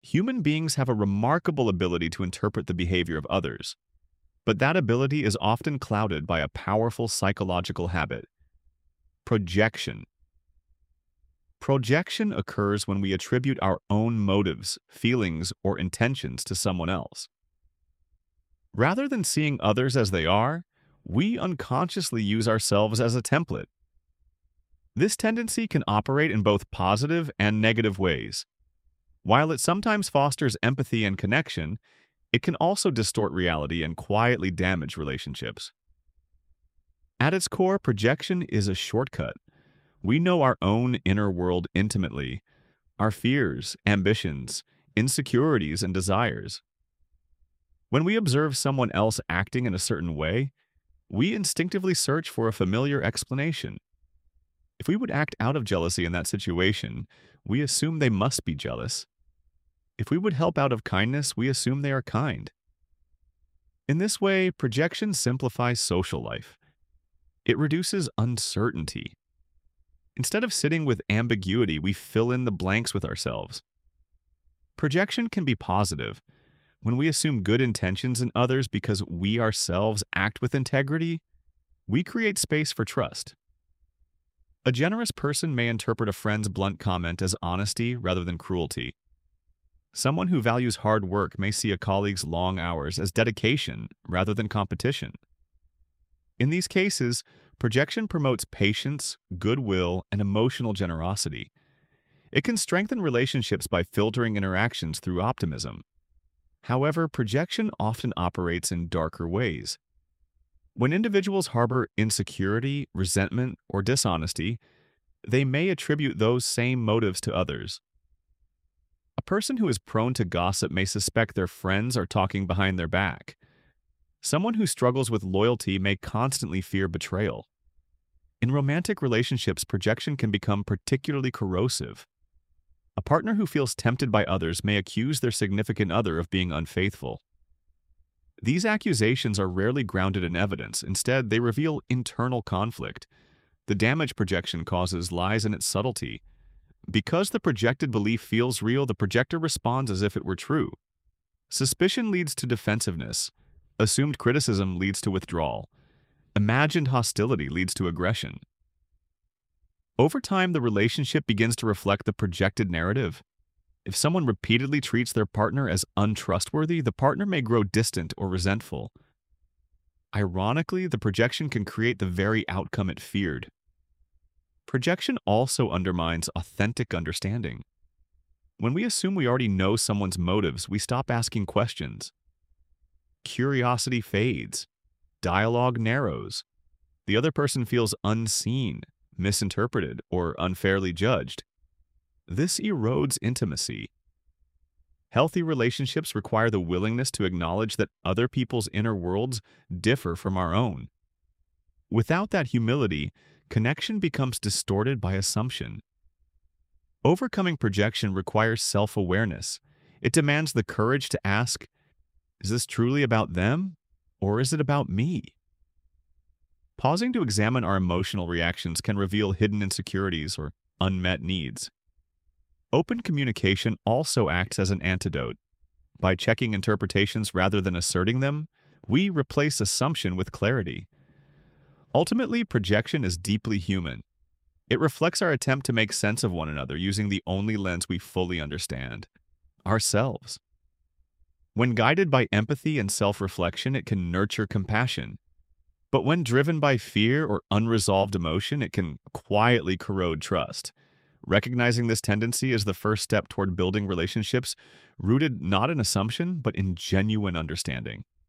Human beings have a remarkable ability to interpret the behavior of others, but that ability is often clouded by a powerful psychological habit: projection. Projection occurs when we attribute our own motives, feelings, or intentions to someone else. Rather than seeing others as they are, we unconsciously use ourselves as a template. This tendency can operate in both positive and negative ways. While it sometimes fosters empathy and connection, it can also distort reality and quietly damage relationships. At its core, projection is a shortcut. We know our own inner world intimately, our fears, ambitions, insecurities, and desires. When we observe someone else acting in a certain way, we instinctively search for a familiar explanation. If we would act out of jealousy in that situation, we assume they must be jealous. If we would help out of kindness, we assume they are kind. In this way, projection simplifies social life. It reduces uncertainty. Instead of sitting with ambiguity, we fill in the blanks with ourselves. Projection can be positive. When we assume good intentions in others because we ourselves act with integrity, we create space for trust. A generous person may interpret a friend's blunt comment as honesty rather than cruelty. Someone who values hard work may see a colleague's long hours as dedication rather than competition. In these cases, projection promotes patience, goodwill, and emotional generosity. It can strengthen relationships by filtering interactions through optimism. However, projection often operates in darker ways. When individuals harbor insecurity, resentment, or dishonesty, they may attribute those same motives to others. A person who is prone to gossip may suspect their friends are talking behind their back. Someone who struggles with loyalty may constantly fear betrayal. In romantic relationships, projection can become particularly corrosive. A partner who feels tempted by others may accuse their significant other of being unfaithful. These accusations are rarely grounded in evidence. Instead, they reveal internal conflict. The damage projection causes lies in its subtlety. Because the projected belief feels real, the projector responds as if it were true. Suspicion leads to defensiveness. Assumed criticism leads to withdrawal. Imagined hostility leads to aggression. Over time, the relationship begins to reflect the projected narrative. If someone repeatedly treats their partner as untrustworthy, the partner may grow distant or resentful. Ironically, the projection can create the very outcome it feared. Projection also undermines authentic understanding. When we assume we already know someone's motives, we stop asking questions. Curiosity fades. Dialogue narrows. The other person feels unseen, misinterpreted, or unfairly judged. This erodes intimacy. Healthy relationships require the willingness to acknowledge that other people's inner worlds differ from our own. Without that humility, connection becomes distorted by assumption. Overcoming projection requires self-awareness. It demands the courage to ask, is this truly about them, or is it about me? Pausing to examine our emotional reactions can reveal hidden insecurities or unmet needs. Open communication also acts as an antidote. By checking interpretations rather than asserting them, we replace assumption with clarity. Ultimately, projection is deeply human. It reflects our attempt to make sense of one another using the only lens we fully understand: ourselves. When guided by empathy and self-reflection, it can nurture compassion. But when driven by fear or unresolved emotion, it can quietly corrode trust. Recognizing this tendency is the first step toward building relationships rooted not in assumption, but in genuine understanding.